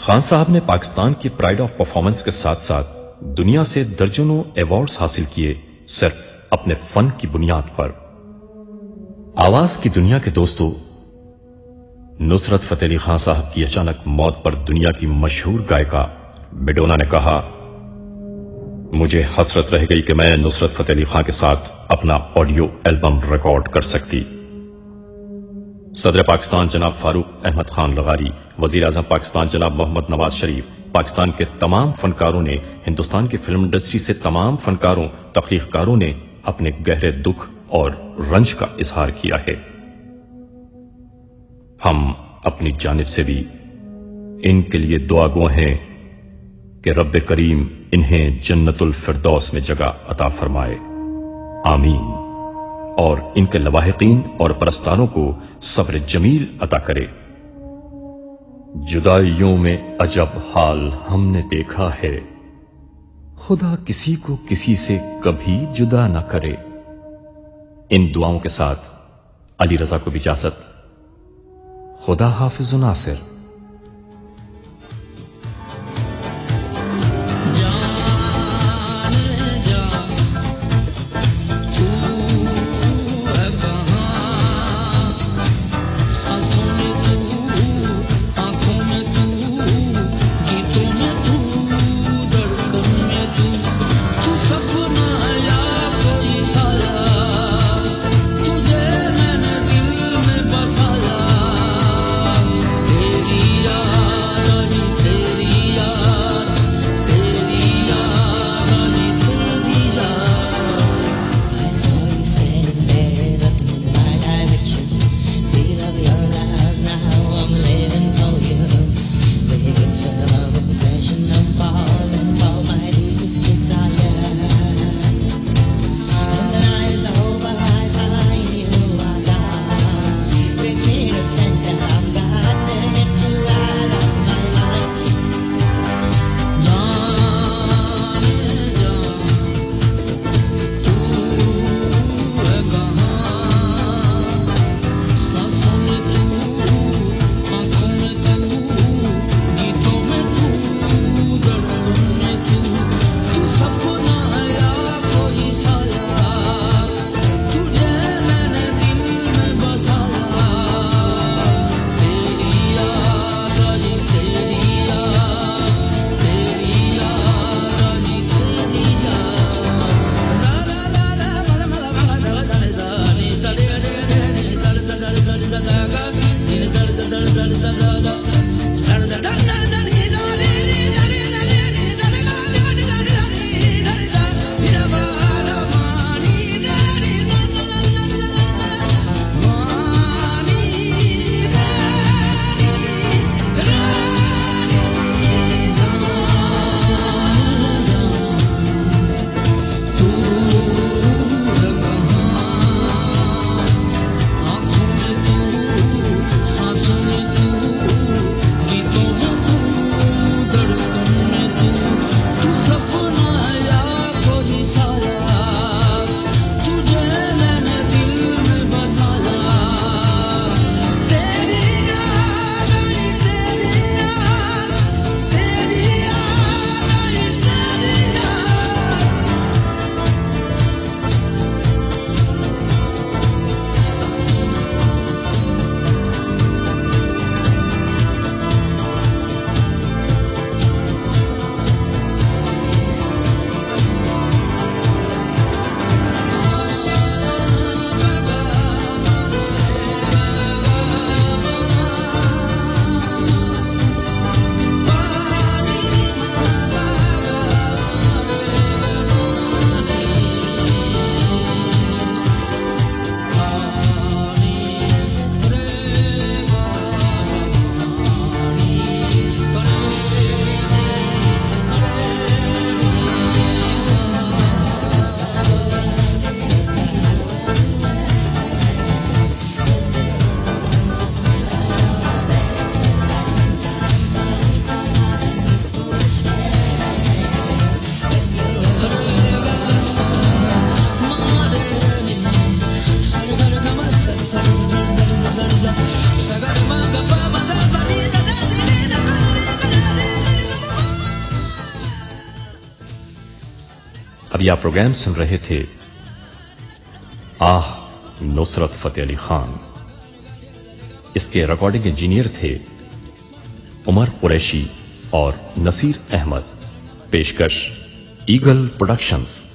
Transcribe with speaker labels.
Speaker 1: खान साहब ने पाकिस्तान की प्राइड ऑफ परफॉर्मेंस के साथ साथ दुनिया से दर्जनों अवार्ड्स हासिल किए सिर्फ अपने फन की बुनियाद पर। आवाज की दुनिया के दोस्तों, नुसरत फतेह अली खान साहब की अचानक मौत पर दुनिया की मशहूर गायिका मेडोना ने कहा, मुझे हसरत रह गई कि मैं नुसरत फतेह अली खान के साथ अपना ऑडियो एल्बम रिकॉर्ड कर सकती। सदर पाकिस्तान जनाब फारूक अहमद खान लगारी, वजीर आजम पाकिस्तान जनाब मोहम्मद नवाज शरीफ, पाकिस्तान के तमाम फनकारों ने, हिंदुस्तान की फिल्म इंडस्ट्री से तमाम फनकारों, तख्लीककारों ने अपने गहरे दुख और रंज का इजहार किया है। हम अपनी जानिब से भी इनके लिए दुआगो हैं कि रब्बे करीम इन्हें जन्नतुल फिरदौस में जगह अता फरमाए, आमीन। और इनके लवाहिकीन और परस्तारों को सब्र जमील अता करे। जुदाइयों में अजब हाल हमने देखा है, खुदा किसी को किसी से कभी जुदा न करे। इन दुआओं के साथ अली रजा को भी इजाजत। खुदा हाफिज नासिर।
Speaker 2: तेरी
Speaker 1: अभी आप प्रोग्राम सुन रहे थे आह नुसरत फतेह अली खान। इसके रिकॉर्डिंग इंजीनियर थे उमर कुरैशी और नसीर अहमद। पेशकश ईगल प्रोडक्शंस।